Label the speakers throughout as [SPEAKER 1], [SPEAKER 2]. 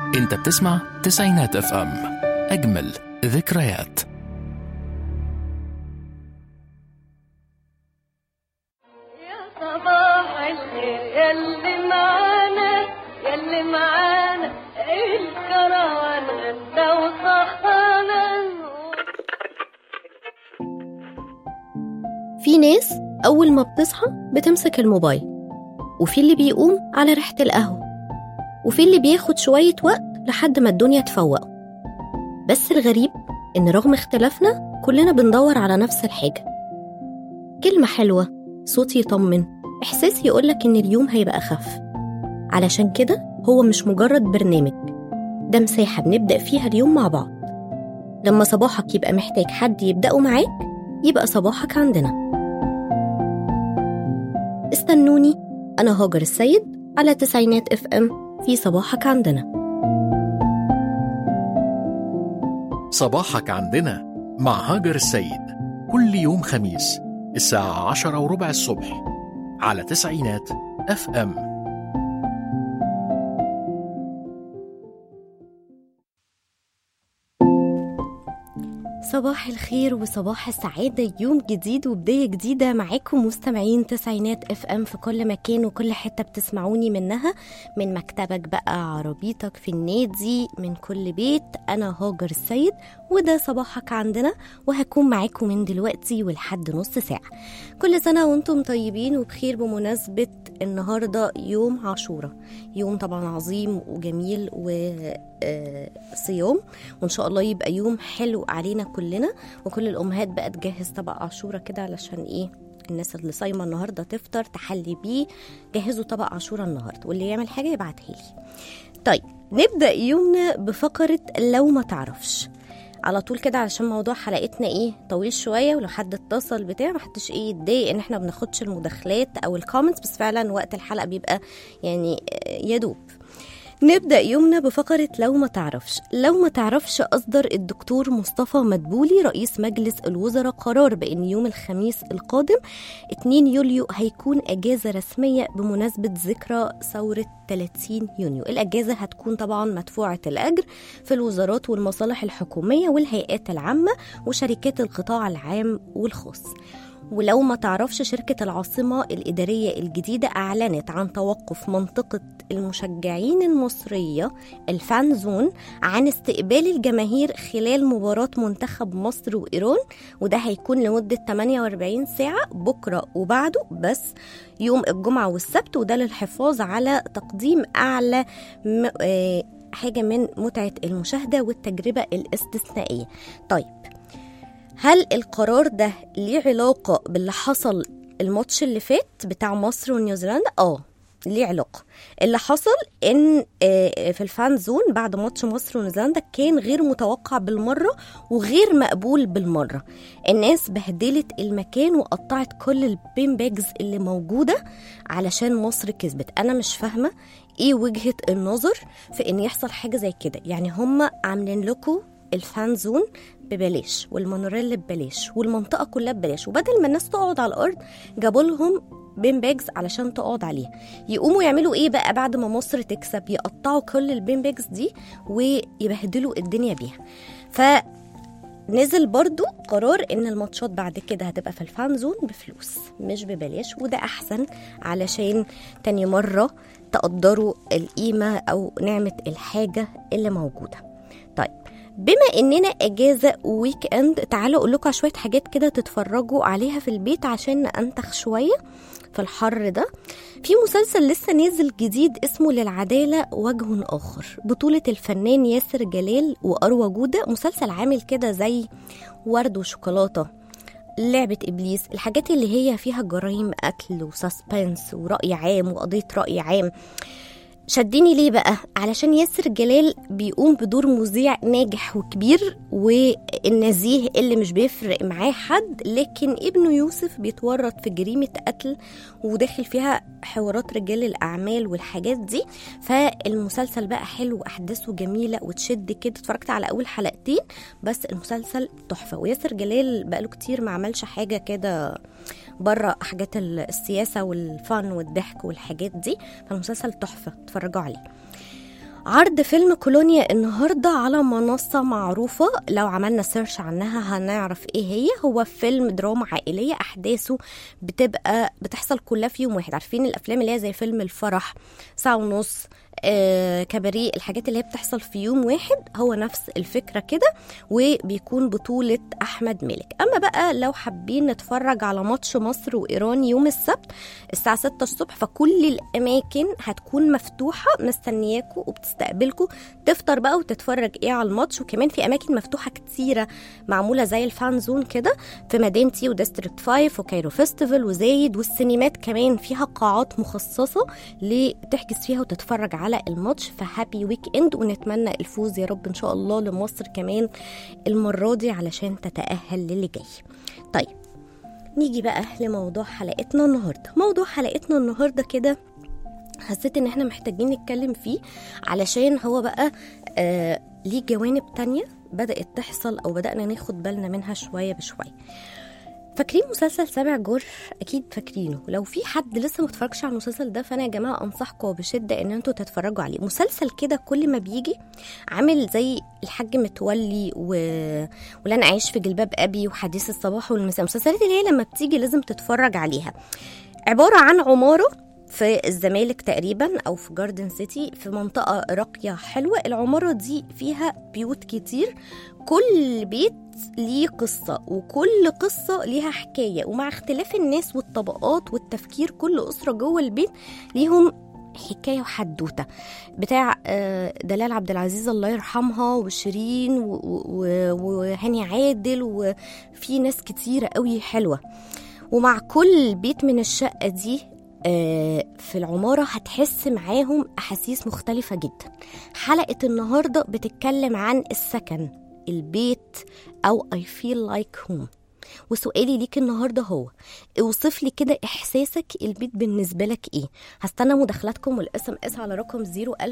[SPEAKER 1] انت بتسمع تسعينات اف ام، اجمل ذكريات.
[SPEAKER 2] يا صباح الخير يلي معانا يلي معانا، الكروان غدا وصحانا.
[SPEAKER 3] في ناس أول ما بتصحى بتمسك الموبايل، وفي اللي بيقوم على ريحة القهوة، وفي اللي بياخد شوية وقت لحد ما الدنيا تفوق. بس الغريب إن رغم اختلافنا كلنا بندور على نفس الحاجة: كلمة حلوة، صوت يطمن، إحساس يقولك إن اليوم هيبقى أخف. علشان كده هو مش مجرد برنامج، ده مساحة بنبدأ فيها اليوم مع بعض. لما صباحك يبقى محتاج حد يبدأه معاك، يبقى صباحك عندنا. استنوني، أنا هاجر السيد على تسعينات اف ام في صباحك عندنا.
[SPEAKER 1] صباحك عندنا مع هاجر السيد، كل يوم خميس الساعة 10:15 الصبح على تسعينات اف ام.
[SPEAKER 3] صباح الخير وصباح السعادة، يوم جديد وبداية جديدة معاكم مستمعين تسعينات اف ام في كل مكان وكل حتة بتسمعوني منها، من مكتبك بقى، عربيتك، في النادي، من كل بيت. أنا هاجر السيد وده صباحك عندنا، وهكون معاكم من دلوقتي ولحد نص ساعة. كل سنة وانتم طيبين وبخير بمناسبة النهاردة يوم عاشوراء، يوم طبعا عظيم وجميل وصيام، وإن شاء الله يبقى يوم حلو علينا كلنا. وكل الأمهات بقى تجهز طبق عاشوراء كده، علشان إيه؟ الناس اللي صايمة النهاردة تفطر تحلي بيه، جهزوا طبق عاشوراء النهاردة، واللي يعمل حاجة يبعتها لي. طيب نبدأ يومنا بفقرة لو ما تعرفش على طول كده، علشان موضوع حلقتنا ايه طويل شويه، ولو حد اتصل بتاع محدش ايه يتضايق ان احنا بناخدش المداخلات او الكومنتس، بس فعلا وقت الحلقه بيبقى يعني يدوب. نبدأ يومنا بفقرة لو ما تعرفش. لو ما تعرفش، أصدر الدكتور مصطفى مدبولي رئيس مجلس الوزراء قرار بأن يوم الخميس القادم 2 يوليو هيكون أجازة رسمية بمناسبة ذكرى ثورة 30 يونيو. الأجازة هتكون طبعا مدفوعة الأجر في الوزارات والمصالح الحكومية والهيئات العامة وشركات القطاع العام والخاص. ولو ما تعرفش، شركة العاصمة الإدارية الجديدة أعلنت عن توقف منطقة المشجعين المصرية الفان زون عن استقبال الجماهير خلال مباراة منتخب مصر وإيران، وده هيكون لمدة 48 ساعة بكرة وبعده، بس يوم الجمعة والسبت، وده للحفاظ على تقديم أعلى حاجة من متعة المشاهدة والتجربة الاستثنائية. طيب، هل القرار ده ليه علاقة باللي حصل الماتش اللي فات بتاع مصر ونيوزيلندا؟ ليه علاقة. اللي حصل ان في الفان زون بعد ماتش مصر ونيوزيلندا كان غير متوقع بالمرة وغير مقبول بالمرة. الناس بهدلت المكان وقطعت كل البين باجز اللي موجودة علشان مصر كسبت. انا مش فاهمة ايه وجهة النظر في ان يحصل حاجة زي كده. يعني هم عاملين لكم الفان زون ببلاش والمونوريل ببلاش والمنطقة كلها ببلاش، وبدل ما الناس تقعد على الأرض جابوا لهم بين باجز علشان تقعد عليها. يقوموا يعملوا ايه بقى بعد ما مصر تكسب؟ يقطعوا كل البين باجز دي ويبهدلوا الدنيا بيها. فنزل برضو قرار ان الماتشات بعد كده هتبقى في الفان زون بفلوس مش ببلاش، وده احسن علشان تاني مرة تقدروا القيمة او نعمة الحاجة اللي موجودة. طيب، بما اننا اجازة ويك اند، تعالوا اقول لكم شوية حاجات كده تتفرجوا عليها في البيت عشان ننتخ شوية في الحر ده. في مسلسل لسه نازل جديد اسمه للعدالة وجه آخر، بطولة الفنان ياسر جلال وأروى جودة. مسلسل عامل كده زي ورد وشوكولاتة، لعبة إبليس، الحاجات اللي هي فيها جرائم قتل وساسبنس ورأي عام وقضية رأي عام. شديني ليه بقى؟ علشان ياسر جلال بيقوم بدور مذيع ناجح وكبير والنزيه اللي مش بيفرق معاه حد، لكن ابنه يوسف بيتورط في جريمة قتل وداخل فيها حوارات رجال الأعمال والحاجات دي. فالمسلسل بقى حلو وأحداثه جميلة وتشد كده. اتفرجت على أول حلقتين بس المسلسل تحفة، وياسر جلال بقاله كتير ما عملش حاجة كده بره حاجات السياسة والفن والضحك والحاجات دي، فالمسلسل تحفة، اتفرجوا عليه. عرض فيلم كولونيا النهاردة على منصة معروفة، لو عملنا سيرش عنها هنعرف ايه هو فيلم دراما عائلية أحداثه بتحصل كلها في يوم واحد. عارفين الأفلام اللي هي زي فيلم الفرح، ساعة ونص، كباريه، الحاجات اللي هي بتحصل في يوم واحد، هو نفس الفكرة كده، وبيكون بطولة أحمد مالك. أما بقى لو حابين نتفرج على ماتش مصر وإيران يوم السبت الساعة 6 الصبح، فكل الأماكن هتكون مفتوحة مستنياكوا وبتستقبلكوا تفطر بقى وتتفرج على الماتش. وكمان في أماكن مفتوحة كتيرة معمولة زي الفان زون كده في مدينتي وديستريكت 5 وكايرو فيستيفال وزايد، والسينمات كمان فيها قاعات مخصصة لتحجز فيها وتتفرج على الماتش. فهابي ويك اند، ونتمنى الفوز يا رب ان شاء الله لمصر كمان المرة دي علشان تتأهل للي جاي. طيب نيجي بقى لموضوع حلقتنا النهاردة. موضوع حلقتنا النهاردة كده حسيت ان احنا محتاجين نتكلم فيه علشان هو بقى ليه جوانب تانية بدأت تحصل او بدأنا ناخد بالنا منها شوية بشوية. فاكرين مسلسل سابع جار؟ اكيد فاكرينه. لو في حد لسه ما اتفرجش على المسلسل ده فانا يا جماعه انصحكم بشده ان انتوا تتفرجوا عليه. مسلسل كده كل ما بيجي عامل زي الحاج متولي ولن اعيش في جلباب ابي وحديث الصباح والمساء، المسلسلات اللي هي لما بتيجي لازم تتفرج عليها. عباره عن عماره في الزمالك تقريبا او في جاردن سيتي في منطقه راقيه حلوه. العماره دي فيها بيوت كتير، كل بيت ليه قصة وكل قصة ليها حكاية، ومع اختلاف الناس والطبقات والتفكير كل أسرة جوه البيت ليهم حكاية وحدوتة. بتاع دلال عبد العزيز الله يرحمها وشيرين وهاني عادل، وفي ناس كتيرة قوي حلوة. ومع كل بيت من الشقة دي في العمارة هتحس معاهم أحاسيس مختلفة جدا. حلقة النهاردة بتتكلم عن السكن، البيت، أو I feel like home. وسؤالي ليك النهاردة هو اوصف لي كده إحساسك البيت بالنسبة لك إيه. هستنى مداخلاتكم والاسم على رقم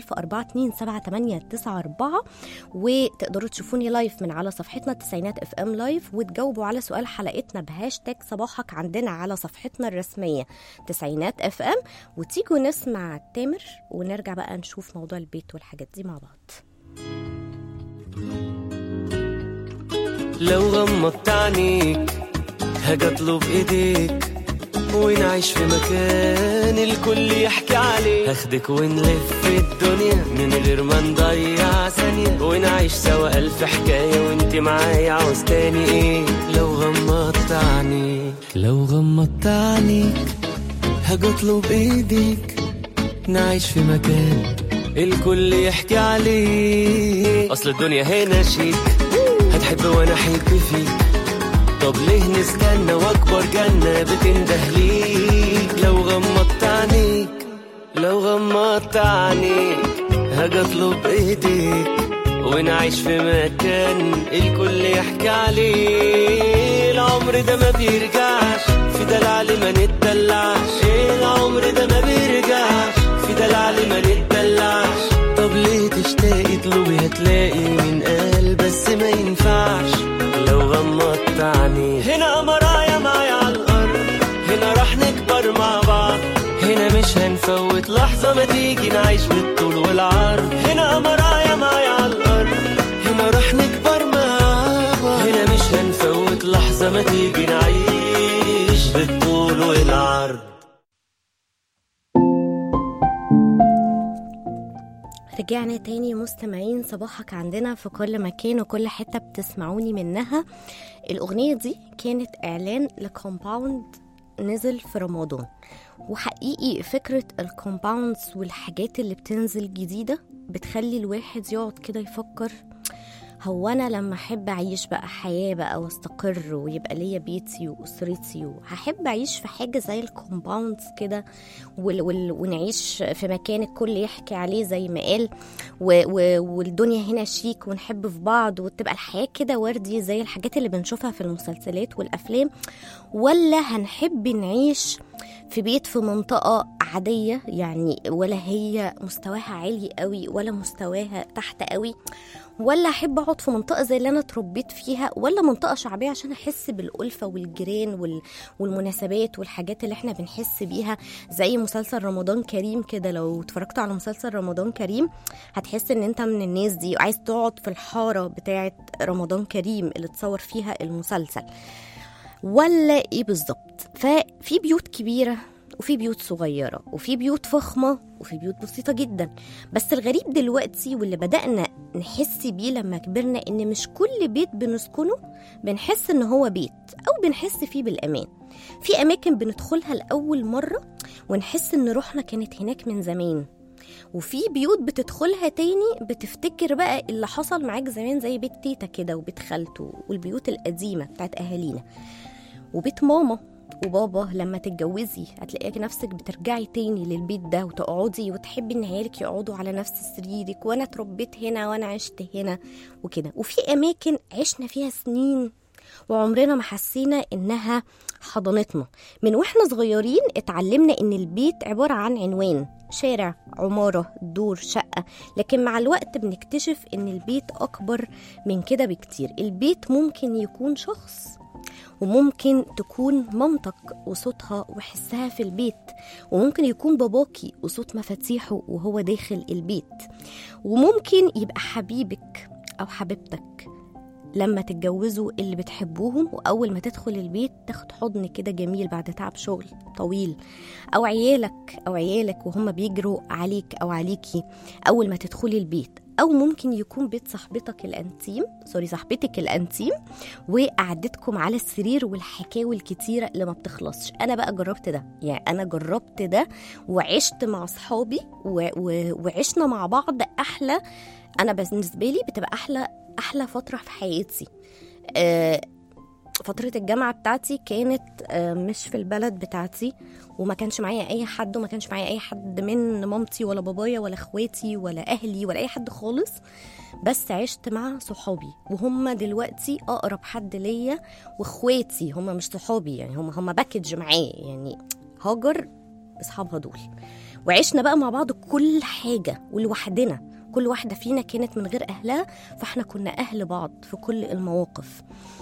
[SPEAKER 3] 010427894، وتقدروا تشوفوني لايف من على صفحتنا تسعينات اف ام لايف، وتجاوبوا على سؤال حلقتنا بهاشتاج صباحك عندنا على صفحتنا الرسمية تسعينات اف ام. وتيجوا نسمع تامر ونرجع بقى نشوف موضوع البيت والحاجات دي مع بعض.
[SPEAKER 4] لو غمضت عينيك هاجي اطلب ايديك ونعيش في مكان الكل يحكي عليه، هاخدك ونلف الدنيا من غير ما نضيع ثانية، ونعيش سوا ألف حكاية وانت معايا عاوز تاني ايه. لو غمضت عينيك هاجي اطلب ايديك نعيش في مكان الكل يحكي عليه. اصل الدنيا هنا شيك، هتحب وانا احب فيك، طب ليه نستنى واكبر جنة بتنده ليك. لو غمضت عينيك هاجي اطلب ايديك ونعيش في مكان الكل يحكي عليه. العمر ده ما بيرجعش في دلع ما نتدلعش، العمر ده ما بيرجعش في دلع ما نتدلعش. طب ليه تشتاقي تطلبي هتلاقي من قال، بس ما ينفعش لو غمضت عينيك. هنا مرايا معايا على الارض، هنا راح نكبر مع بعض، هنا مش هنفوت لحظة ما تيجي نعيش بالطول والعرض. هنا مرايا معايا على الارض، هنا راح نكبر مع بعض، هنا مش هنفوت لحظة ما تيجي نعيش بالطول والعرض.
[SPEAKER 3] رجعنا تاني مستمعين، صباحك عندنا في كل مكان وكل حتة بتسمعوني منها. الأغنية دي كانت إعلان لكومباوند نزل في رمضان، وحقيقي فكرة الكومباوندز والحاجات اللي بتنزل جديدة بتخلي الواحد يقعد كده يفكر، هو أنا لما أحب أعيش بقى حياة بقى واستقر ويبقى ليا بيتي وأسرتي، وهحب أعيش في حاجة زي الكومباوندز كده ونعيش في مكان الكل يحكي عليه زي ما قال، والدنيا هنا شيك ونحب في بعض وتبقى الحياة كده وردي زي الحاجات اللي بنشوفها في المسلسلات والأفلام، ولا هنحب نعيش في بيت في منطقة عادية يعني، ولا هي مستواها عالي قوي ولا مستواها تحت قوي، ولا أحب أقعد في منطقة زي اللي أنا اتربيت فيها، ولا منطقة شعبية عشان أحس بالألفة والجيران والمناسبات والحاجات اللي احنا بنحس بيها، زي مسلسل رمضان كريم كده. لو اتفرجتوا على مسلسل رمضان كريم هتحس ان انت من الناس دي وعايز تقعد في الحارة بتاعة رمضان كريم اللي تصور فيها المسلسل، ولا ايه بالظبط. ففي بيوت كبيرة وفي بيوت صغيرة وفي بيوت فخمة وفي بيوت بسيطة جدا. بس الغريب دلوقتي واللي بدأنا نحس بيه لما كبرنا إن مش كل بيت بنسكنه بنحس إن هو بيت أو بنحس فيه بالأمان. في أماكن بندخلها لأول مرة ونحس إن روحنا كانت هناك من زمان، وفي بيوت بتدخلها تاني بتفتكر بقى اللي حصل معاك زمان، زي بيت تيتا كده وبيت خالته والبيوت القديمة بتاعت أهالينا، وبيت ماما وبابا. لما تتجوزي هتلاقي نفسك بترجعي تاني للبيت ده وتقعدي وتحبي ان عيالك يقعدوا على نفس سريرك، وانا اتربيت هنا وانا عشت هنا وكده. وفي اماكن عشنا فيها سنين وعمرنا ما حسينا انها حضنتنا. من واحنا صغيرين اتعلمنا ان البيت عبارة عن عنوان، شارع، عمارة، دور، شقة. لكن مع الوقت بنكتشف ان البيت اكبر من كده بكتير. البيت ممكن يكون شخص، وممكن تكون مامتك وصوتها وحسها في البيت، وممكن يكون باباكي وصوت مفاتيحه وهو داخل البيت، وممكن يبقى حبيبك أو حبيبتك لما تتجوزوا اللي بتحبوهم، وأول ما تدخل البيت تاخد حضن كده جميل بعد تعب شغل طويل، أو عيالك وهم بيجروا عليك أو عليكي أول ما تدخلي البيت. أو ممكن يكون بيت صاحبتك الأنتيم، صاحبتك الأنتيم، وقعدتكم على السرير والحكاوي الكتيرة اللي ما بتخلصش. أنا بقى جربت ده، يعني أنا جربت ده وعشت مع صحابي وعشنا مع بعض أحلى. أنا بالنسبة لي بتبقى أحلى فترة في حياتي. فترة الجامعة بتاعتي كانت مش في البلد بتاعتي، وما كانش معايا أي حد، وما كانش معايا أي حد من مامتي ولا بابايا ولا اخواتي ولا أهلي ولا أي حد خالص. بس عشت مع صحابي وهم دلوقتي أقرب حد ليا، واخواتي هم مش صحابي، يعني هم باكج معايا، يعني هاجر أصحابها دول. وعشنا بقى مع بعض كل حاجة ولوحدنا، كل واحدة فينا كانت من غير أهلها، فاحنا كنا أهل بعض في كل المواقف.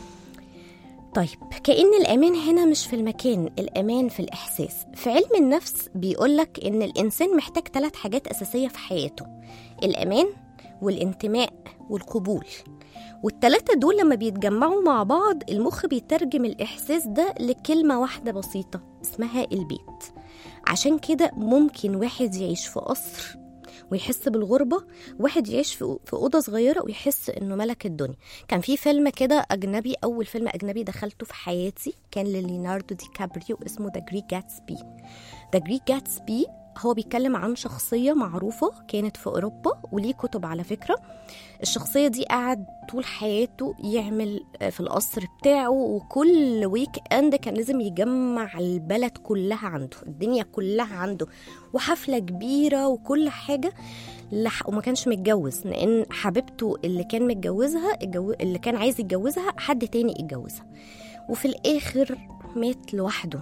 [SPEAKER 3] طيب، كأن الأمان هنا مش في المكان، الأمان في الإحساس. في علم النفس بيقولك إن الإنسان محتاج 3 حاجات أساسية في حياته: الأمان والانتماء والقبول. وال3 دول لما بيتجمعوا مع بعض المخ بيترجم الإحساس ده لكلمة واحدة بسيطة اسمها البيت. عشان كده ممكن واحد يعيش في قصر ويحس بالغربة، واحد يعيش في أوضة صغيرة ويحس إنه ملك الدنيا. كان في فيلم كده أجنبي، أول فيلم أجنبي دخلته في حياتي كان لليوناردو دي كابريو، اسمه The Great Gatsby. The Great Gatsby هو بيتكلم عن شخصية معروفة كانت في أوروبا، وليه كتب على فكرة. الشخصية دي قعد طول حياته يعمل في القصر بتاعه، وكل ويك اند كان لازم يجمع البلد كلها عنده، الدنيا كلها عنده، وحفلة كبيرة وكل حاجة. وما كانش متجوز، لأن حبيبته اللي كان متجوزها اللي كان عايز يتجوزها حد تاني يتجوزها، وفي الآخر مات لوحده.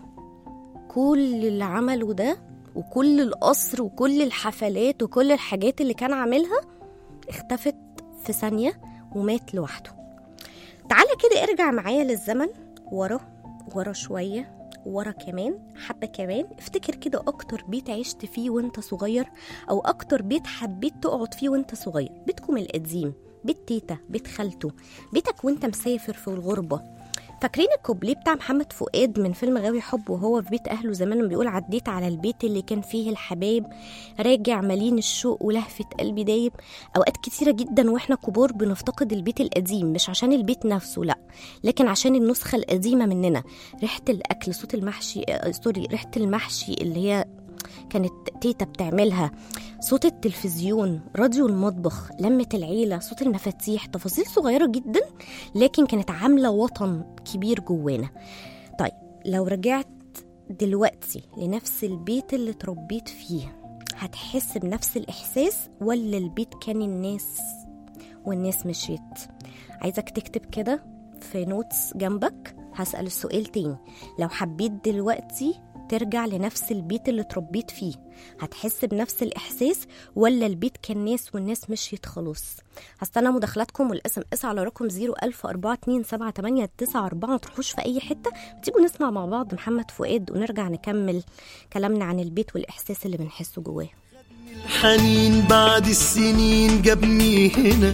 [SPEAKER 3] كل اللي عمله ده وكل القصر وكل الحفلات وكل الحاجات اللي كان عاملها اختفت في ثانية ومات لوحده. تعالى كده ارجع معايا للزمن ورا شوية، ورا كمان حبة كمان. افتكر كده أكتر بيت عشت فيه وانت صغير، أو أكتر بيت حبيت تقعد فيه وانت صغير. بيتكم القديم، بيت تيتا، بيت خالته، بيتك وانت مسافر في الغربة. فاكرين الكوبليه بتاع محمد فؤاد من فيلم غاوي حب وهو في بيت أهله زمان، بيقول: عديت على البيت اللي كان فيه الحبايب، راجع ملين الشوق ولهفة قلبي دايب. أوقات كتيرة جدا وإحنا كبار بنفتقد البيت القديم، مش عشان البيت نفسه لأ، لكن عشان النسخة القديمة مننا. ريحة الأكل، صوت المحشي، ريحة المحشي اللي هي كانت تيتا بتعملها، صوت التلفزيون، راديو المطبخ، لمة العيلة، صوت المفاتيح. تفاصيل صغيرة جدا لكن كانت عاملة وطن كبير جوانا. طيب، لو رجعت دلوقتي لنفس البيت اللي تربيت فيه، هتحس بنفس الإحساس ولا البيت كان الناس والناس مشيت؟ عايزك تكتب كده في نوتس جنبك. هسأل السؤال تاني: لو حبيت دلوقتي ترجع لنفس البيت اللي اتربيت فيه؟ هتحس بنفس الإحساس ولا البيت كان ناس والناس مشيت خلاص؟ هستنى مداخلاتكم والاسم على رقم 01042788994. ما تروحوش في أي حتة، تيجوا نسمع مع بعض محمد فؤاد ونرجع نكمل كلامنا عن البيت والإحساس اللي بنحسه جواه.
[SPEAKER 5] الحنين بعد السنين جابني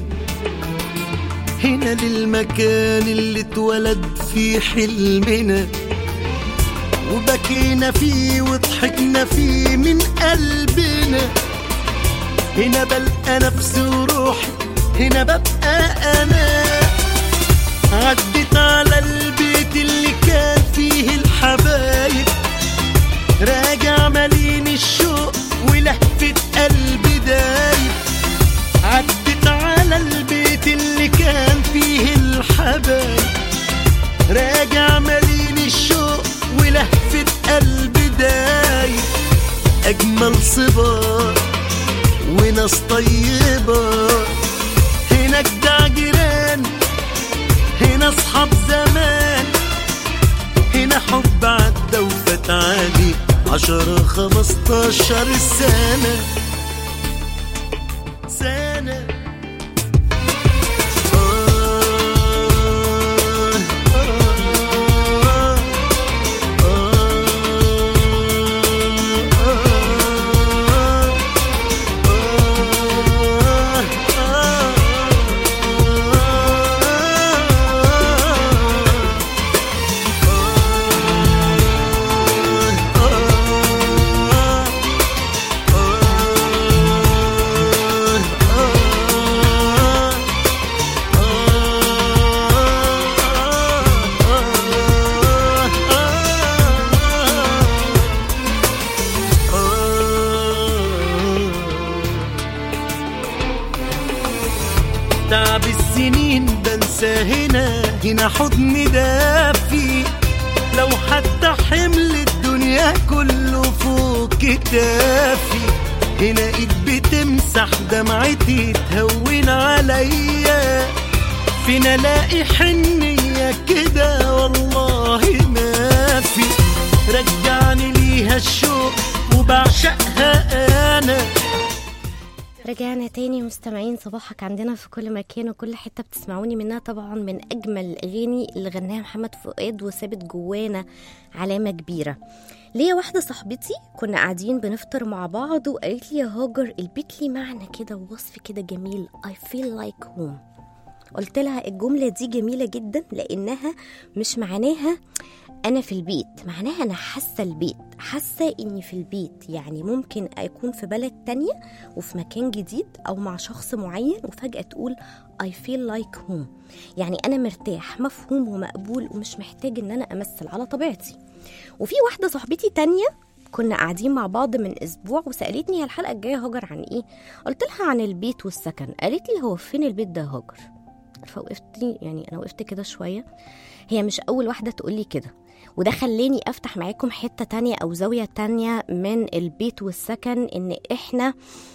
[SPEAKER 5] هنا للمكان اللي اتولد فيه حلمنا، وبكينا فيه وضحكنا فيه من قلبنا. هنا بلقى نفسي وروحي، هنا ببقى أنا. عدت على البيت اللي كان فيه الحبايب، راجع مليان الشوق ولهفة قلبي دايب. عدت على البيت اللي كان فيه الحبايب، راجع مليان الشوق ولهفة قلبي دايب. أجمل صبار وناس طيبة، هنا جدع جيران، هنا أصحاب زمان. هنا حب عدى وفات عليه 10-15 سنة. تعب السنين بنسى هنا حضن دافي. لو حتى حمل الدنيا كله فوق كتافي، هنا ايد بتمسح دمعتي تهون عليا. فين الاقي حنية كده والله ما في، رجعني ليها الشوق وبعشقها انا.
[SPEAKER 3] رجعنا تاني مستمعين، صباحك عندنا في كل مكان وكل حتة بتسمعوني منها. طبعا من أجمل الأغاني اللي غناها محمد فؤاد وثابت جوانا علامة كبيرة. ليا واحدة صاحبتي كنا قاعدين بنفطر مع بعض وقالت لي يا هاجر البيت لي معنى كده ووصف كده جميل، I feel like home. قلت لها الجملة دي جميلة جدا لأنها مش معناها أنا في البيت، معناها أنا حاسة البيت، حاسة إني في البيت. يعني ممكن أكون في بلد تانية وفي مكان جديد أو مع شخص معين وفجأة تقول I feel like home، يعني أنا مرتاح مفهوم ومقبول ومش محتاج إن أنا أمثل على طبيعتي. وفي واحدة صاحبتي تانية كنا قاعدين مع بعض من أسبوع وسألتني الحلقة الجاية هاجر عن إيه؟ قلت لها عن البيت والسكن. قالت لي هو فين البيت ده هاجر؟ فوقفتني، يعني أنا وقفت كده شوية. هي مش أول واحدة تقولي كده، وده خلاني أفتح معاكم حتة تانية أو زاوية تانية من البيت والسكن. إن إحنا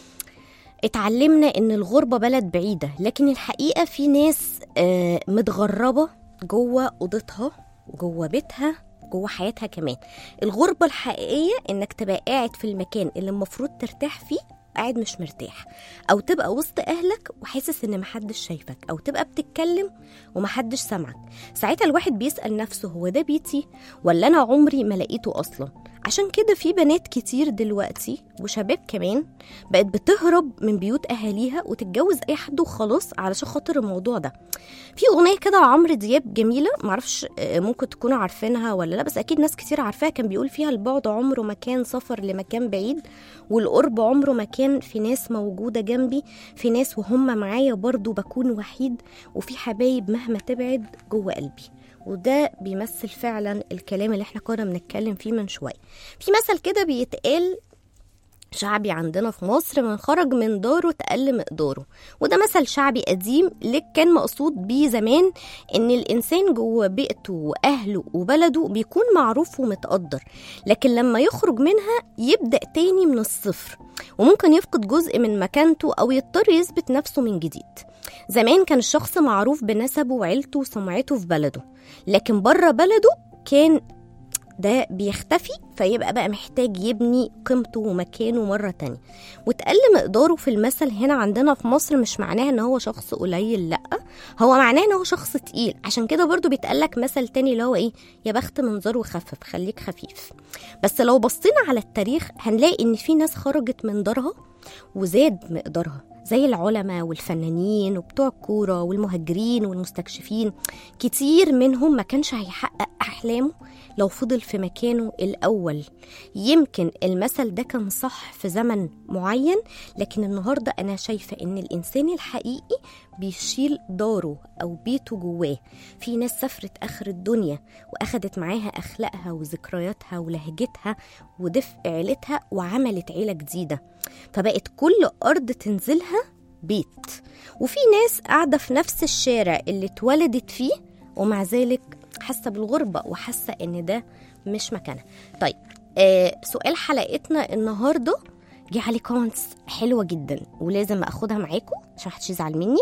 [SPEAKER 3] اتعلمنا إن الغربة بلد بعيدة، لكن الحقيقة في ناس متغربة جوه أوضتها جوه بيتها جوه حياتها كمان. الغربة الحقيقية إنك تبقى قاعد في المكان اللي المفروض ترتاح فيه قاعد مش مرتاح، او تبقى وسط اهلك وحاسس ان محدش شايفك، او تبقى بتتكلم ومحدش سمعك. ساعتها الواحد بيسأل نفسه هو ده بيتي ولا انا عمري ما لقيته اصلا؟ عشان كده في بنات كتير دلوقتي وشباب كمان بقت بتهرب من بيوت اهاليها وتتجوز اي حد وخلاص علشان خاطر الموضوع ده. في اغنيه كده عمرو دياب جميله، معرفش ممكن تكونوا عارفينها ولا لا، بس اكيد ناس كتير عارفاها. كان بيقول فيها البعد عمره ما كان سفر لمكان بعيد، والقرب عمره ما كان في ناس موجوده جنبي، في ناس وهم معايا برضو بكون وحيد، وفي حبايب مهما تبعد جوه قلبي. وده بيمثل فعلا الكلام اللي احنا كنا بنتكلم فيه من شوية. في مثل كده بيتقال شعبي عندنا في مصر، من خرج من داره تقل مقداره. وده مثل شعبي قديم لك كان مقصود بيه زمان ان الانسان جوه بيئته واهله وبلده بيكون معروف ومتقدر، لكن لما يخرج منها يبدأ تاني من الصفر، وممكن يفقد جزء من مكانته او يضطر يثبت نفسه من جديد. زمان كان الشخص معروف بنسبه وعيلته وسمعته في بلده، لكن بره بلده كان ده بيختفي، فيبقى بقى محتاج يبني قيمته ومكانه مرة تانية. وتقل مقداره في المثل هنا عندنا في مصر مش معناه ان هو شخص قليل، لأ، هو معناه ان هو شخص تقيل. عشان كده برضو بيتقالك مثل تاني اللي هو ايه، يا بخت منظر وخفف، خليك خفيف. بس لو بصينا على التاريخ هنلاقي ان في ناس خرجت من دارها وزاد مقدارها، زي العلماء والفنانين وبتوع الكورة والمهاجرين والمستكشفين. كتير منهم ما كانش هيحقق أحلامه لو فضل في مكانه الأول. يمكن المثل ده كان صح في زمن معين، لكن النهاردة أنا شايفة إن الإنسان الحقيقي بيشيل داره أو بيته جواه. في ناس سافرت آخر الدنيا وأخدت معاها أخلاقها وذكرياتها ولهجتها ودفء عيلتها وعملت عيلة جديدة، فبقت كل أرض تنزلها بيت. وفي ناس قاعدة في نفس الشارع اللي اتولدت فيه ومع ذلك حاسة بالغربة وحاسة إن ده مش مكانها. طيب سؤال حلقتنا النهاردة جه عليه كومنتس حلوة جدا ولازم أخدها معاكم عشان محدش يزعل مني.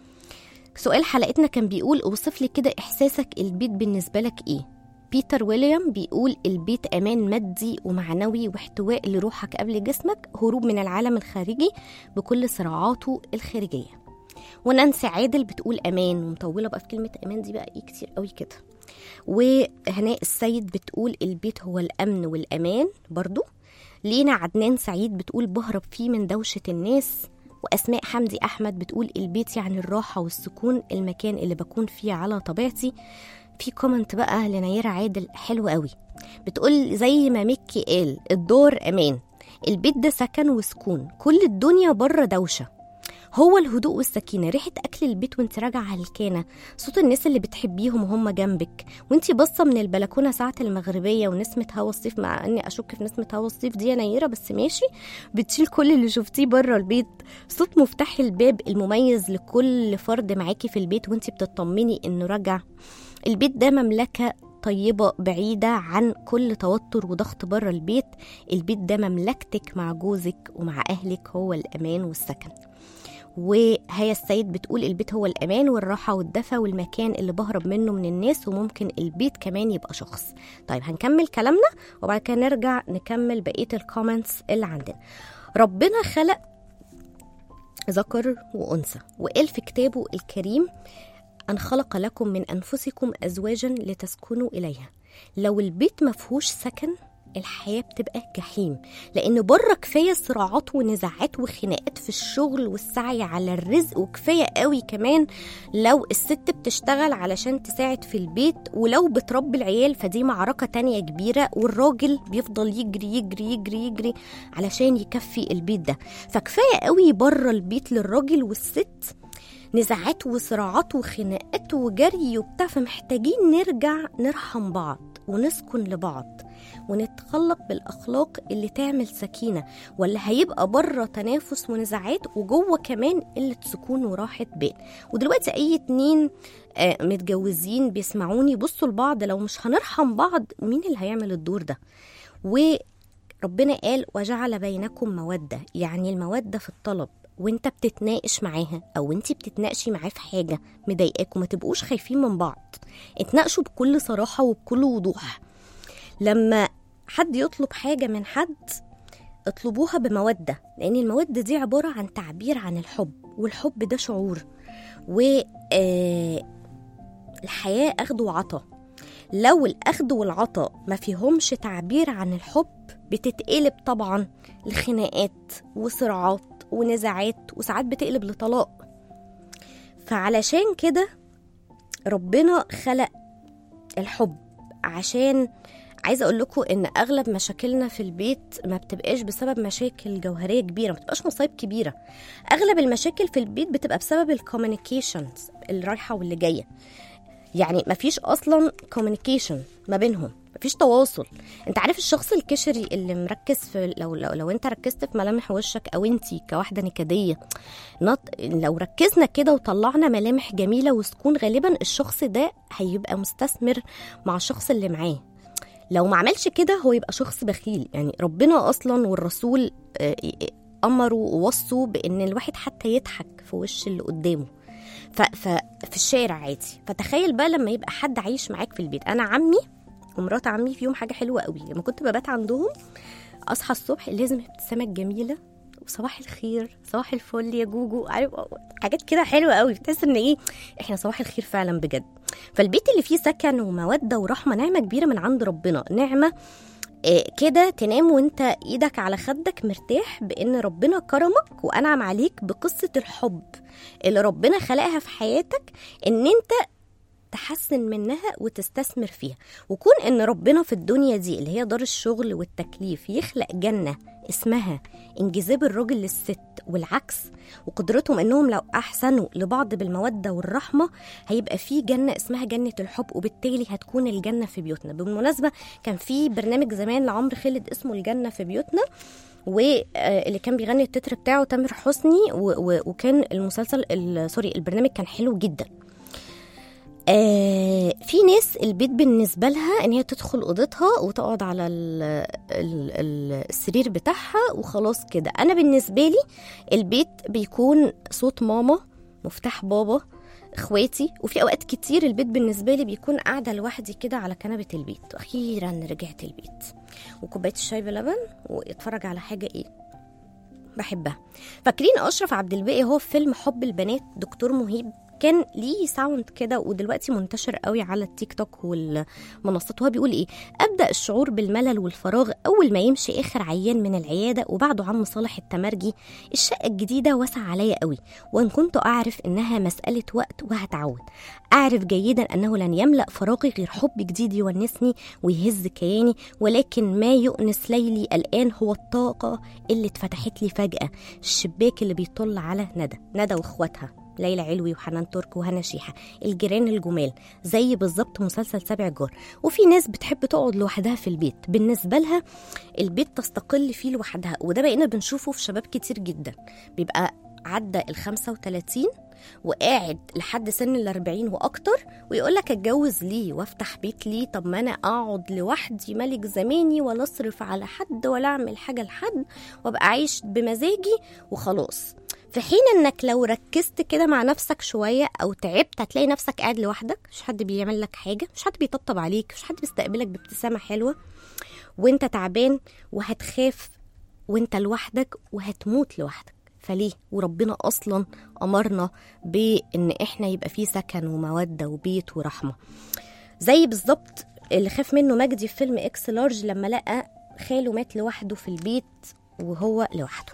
[SPEAKER 3] سؤال حلقتنا كان بيقول اوصف لي كده إحساسك البيت بالنسبة لك إيه؟ بيتر ويليام بيقول البيت أمان مادي ومعنوي واحتواء لروحك قبل جسمك، هروب من العالم الخارجي بكل صراعاته الخارجية. ونانسي عادل بتقول أمان، ومطولة بقى في كلمة أمان دي بقى إيه كتير قوي كده. وهناء السيد بتقول البيت هو الأمن والأمان برضو. لينا عدنان سعيد بتقول بهرب فيه من دوشة الناس. وأسماء حمدي أحمد بتقول البيت يعني الراحة والسكون، المكان اللي بكون فيه على طبيعتي. في كومنت بقى لنيرة عادل حلو قوي بتقول زي ما ميكي قال الدار أمان، البيت ده سكن وسكون، كل الدنيا بره دوشة، هو الهدوء والسكينة، ريحة أكل البيت وانت راجعة هلكانة، صوت الناس اللي بتحبيهم وهم جنبك وانت باصة من البلكونة ساعة المغربية ونسمة هوا الصيف، مع أني أشك في نسمة هوا الصيف دي يا نيرة بس ماشي، بتشيل كل اللي شفتيه بره البيت، صوت مفتاح الباب المميز لكل فرد معاكي في البيت وانت بتطمني إنه رجع. البيت ده مملكة طيبة بعيدة عن كل توتر وضغط بره البيت. البيت ده مملكتك مع جوزك ومع أهلك، هو الأمان والسكن. وهي السيد بتقول البيت هو الأمان والراحة والدفى والمكان اللي بهرب منه من الناس، وممكن البيت كمان يبقى شخص. طيب هنكمل كلامنا وبعد كده نرجع نكمل بقية الكومنتس اللي عندنا. ربنا خلق ذكر وأنثى وقال في كتابه الكريم أن خلق لكم من أنفسكم أزواجا لتسكنوا إليها. لو البيت مفهوش سكن الحياة بتبقى جحيم، لأن بره كفاية صراعات ونزاعات وخناقات في الشغل والسعي على الرزق، وكفاية قوي كمان لو الست بتشتغل علشان تساعد في البيت، ولو بتربي العيال فدي معركة تانية كبيرة، والراجل بيفضل يجري يجري يجري يجري علشان يكفي البيت ده. فكفاية قوي بره البيت للراجل والست نزاعات وصراعات وخناقات وجري وبتاع. فمحتاجين نرجع نرحم بعض ونسكن لبعض ونتخلق بالأخلاق اللي تعمل سكينة، ولا هيبقى بره تنافس ونزاعات وجوه كمان قلة سكون وراحة بال. ودلوقتي أي اتنين متجوزين بيسمعوني بصوا لبعض، لو مش هنرحم بعض مين اللي هيعمل الدور ده؟ وربنا قال وجعل بينكم مودة، يعني المودة في الطلب وانت بتتناقش معاها او انت بتتناقشي معاه في حاجة مضايقاكم، ما تبقوش خايفين من بعض، اتناقشوا بكل صراحة وبكل وضوح. لما حد يطلب حاجة من حد اطلبوها بمودة، لأن المودة دي عبارة عن تعبير عن الحب، والحب ده شعور، والحياة أخذ وعطا. لو الأخذ والعطا ما فيهمش تعبير عن الحب بتتقلب طبعا لخناقات وصراعات ونزاعات، وساعات بتقلب لطلاق. فعلشان كده ربنا خلق الحب. عشان عايزة أقول لكم إن أغلب مشاكلنا في البيت ما بتبقاش بسبب مشاكل جوهرية كبيرة، ما بتبقاش مصايب كبيرة. أغلب المشاكل في البيت بتبقى بسبب الكوميونيكيشنز اللي رايحة واللي جاية، يعني ما فيش أصلا كوميونيكيشن ما بينهم، مفيش تواصل. انت عارف الشخص الكشري اللي مركز في لو انت ركزت في ملامح وشك او انتي كواحدة نكدية، لو ركزنا كده وطلعنا ملامح جميلة وسكون، غالبا الشخص ده هيبقى مستثمر مع الشخص اللي معاه. لو ما عملش كده هو يبقى شخص بخيل. يعني ربنا اصلا والرسول امروا ووصوا بان الواحد حتى يضحك في وش اللي قدامه في الشارع عادي. فتخيل بقى لما يبقى حد عايش معاك في البيت. انا عمي ومرات عمي فيهم حاجه حلوه قوي. لما كنت ببات عندهم اصحى الصبح لازم الابتسامه الجميله وصباح الخير، صباح الفل يا جوجو، عارف حاجات كده حلوه قوي، بتحس ان ايه احنا صباح الخير فعلا بجد. فالبيت اللي فيه سكن وموده ورحمه نعمه كبيره من عند ربنا، نعمه كده تنام وانت ايدك على خدك مرتاح بان ربنا كرمك وانعم عليك بقصه الحب اللي ربنا خلقها في حياتك ان انت تحسن منها وتستثمر فيها. وكون ان ربنا في الدنيا دي اللي هي دار الشغل والتكليف يخلق جنة اسمها انجذاب الراجل للست والعكس، وقدرتهم انهم لو احسنوا لبعض بالمودة والرحمة هيبقى في جنة اسمها جنة الحب، وبالتالي هتكون الجنة في بيوتنا. بالمناسبة كان في برنامج زمان لعمرو خالد اسمه الجنة في بيوتنا، واللي كان بيغني التتر بتاعه تامر حسني، وكان البرنامج كان حلو جدا. في ناس البيت بالنسبة لها ان هي تدخل اوضتها وتقعد على السرير بتاعها وخلاص كده. انا بالنسبة لي البيت بيكون صوت ماما، مفتاح بابا، اخواتي، وفي اوقات كتير البيت بالنسبة لي بيكون قاعدة لوحدي كده على كنبة البيت، واخيرا رجعت البيت وكوباية الشاي بلبن واتفرج على حاجة ايه بحبها. فاكرين اشرف عبد الباقي هو في فيلم حب البنات دكتور مهيب كان ليه ساوند كده ودلوقتي منتشر قوي على التيك توك والمنصات، وهو بيقول ايه: ابدا الشعور بالملل والفراغ اول ما يمشي اخر عيان من العياده وبعده عم صالح التمرجي. الشقه الجديده وسع عليا قوي، وان كنت اعرف انها مساله وقت وهتعود. اعرف جيدا انه لن يملا فراغي غير حب جديد يونسني ويهز كياني، ولكن ما يؤنس ليلي الان هو الطاقه اللي اتفتحت لي فجاه، الشباك اللي بيطل على ندى واخواتها ليلى علوي وحنان ترك وهنا شيحة، الجيران الجمال، زي بالظبط مسلسل 7 جار. وفي ناس بتحب تقعد لوحدها في البيت، بالنسبة لها البيت تستقل فيه لوحدها، وده بقينا بنشوفه في شباب كتير جدا بيبقى عدى 35 وقاعد لحد سن 40 واكتر ويقولك اتجوز ليه وافتح بيت ليه؟ طب ما انا اقعد لوحدي ملك زماني ولا اصرف على حد ولا اعمل حاجة لحد وابقى عايش بمزاجي وخلاص. في حين انك لو ركزت كده مع نفسك شوية او تعبت هتلاقي نفسك قاعد لوحدك، مش حد بيعمل لك حاجة، مش حد بيطبطب عليك، مش حد بيستقبلك بابتسامة حلوة، وانت تعبان وهتخاف وانت لوحدك وهتموت لوحدك. فليه؟ وربنا اصلا امرنا بان احنا يبقى فيه سكن ومودة وبيت ورحمة. زي بالظبط اللي خاف منه مجدي في فيلم اكس لارج لما لقى خاله مات لوحده في البيت وهو لوحده.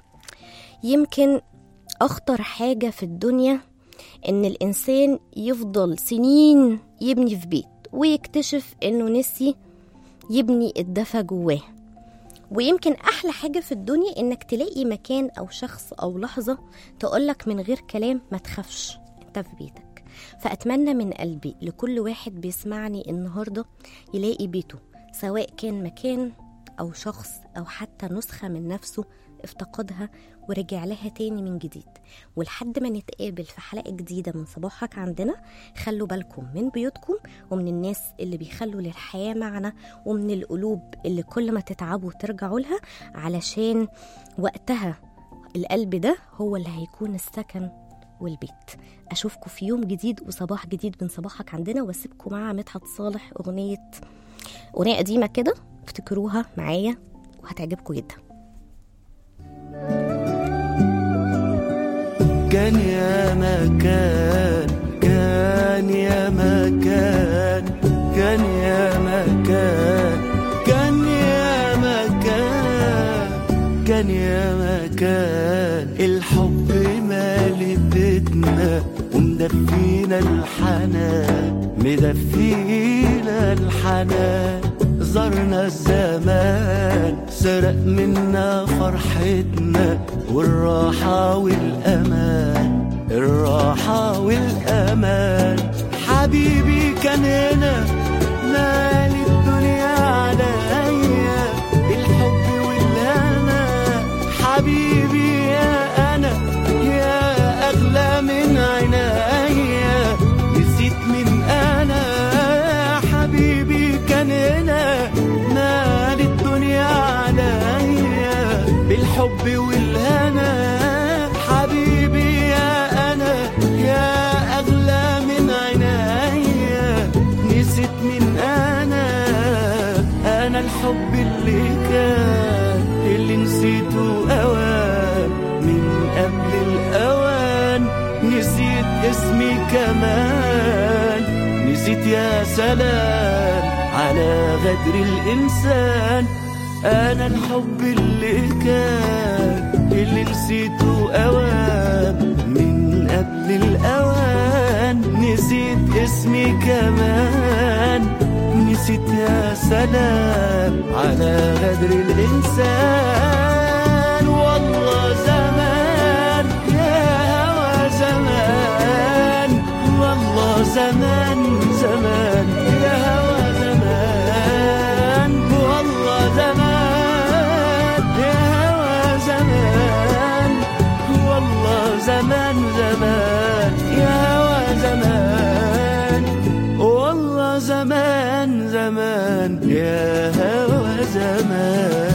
[SPEAKER 3] يمكن أخطر حاجة في الدنيا إن الإنسان يفضل سنين يبني في بيت ويكتشف إنه نسي يبني الدفى جواه. ويمكن أحلى حاجة في الدنيا إنك تلاقي مكان أو شخص أو لحظة تقولك من غير كلام ما تخافش أنت في بيتك. فأتمنى من قلبي لكل واحد بيسمعني النهاردة يلاقي بيته، سواء كان مكان أو شخص أو حتى نسخة من نفسه افتقدها ورجع لها تاني من جديد. ولحد ما نتقابل في حلقة جديدة من صباحك عندنا، خلوا بالكم من بيوتكم ومن الناس اللي بيخلوا للحياة معنى، ومن القلوب اللي كل ما تتعبوا ترجعوا لها، علشان وقتها القلب ده هو اللي هيكون السكن والبيت. أشوفكم في يوم جديد وصباح جديد من صباحك عندنا، واسيبكم مع مدحت صالح أغنية قديمة كده افتكروها معايا وهتعجبكم جدا.
[SPEAKER 5] كان يا مكان، كان يا مكان، كان يا مكان، كان يا مكان، كان يا مكان، الحب مالي بيتنا ومدفينا الحنان، مدفينا الحنان. زرنا الزمان سرق منا فرحتنا والراحة والأمان، الراحة والأمان. حبيبي كان هنا مال الدنيا عليا، الحب والهنا. حبيبي يا أنا يا أغلى من عينيا، نسيت من أنا. حبيبي كان هنا مال الدنيا عليا، بالحب والهنا. حبيبي يا أنا يا أغلى من عينيا، نسيت نسيت اسمي كمان، نسيت يا سلام على غدر الإنسان. أنا الحب اللي كان اللي نسيته أوام من قبل الأوان، نسيت اسمي كمان، نسيت يا سلام على غدر الإنسان. والله زمان يا هوى زمان، والله زمان زمان يا هوى زمان، والله زمان يا هوى زمان، والله زمان زمان يا هوى زمان، والله زمان زمان يا هوى زمان.